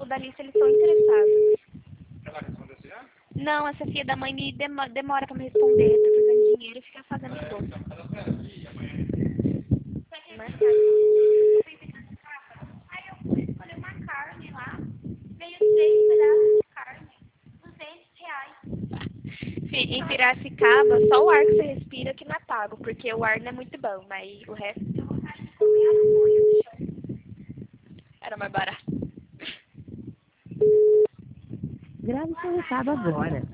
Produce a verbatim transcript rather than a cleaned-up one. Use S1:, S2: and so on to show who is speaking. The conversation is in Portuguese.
S1: da lista, eles estão interessados.
S2: Ela respondeu assim, já?
S1: Não, essa filha da mãe me demora, demora pra me responder, tá fazendo dinheiro e fica fazendo
S2: É,
S1: tudo.
S2: então, ela espera aqui e amanhã.
S1: Mais tarde. Eu fui pegar essa capa, aí eu fui escolher uma carne lá, veio três pedaços de carne, duzentos reais. Fi- Em Piracicaba, só o ar que você respira que não é pago, porque o ar não é muito bom, mas o resto deu vontade de comer as folhas do chão. Era mais barato.
S3: Grave seu recado agora.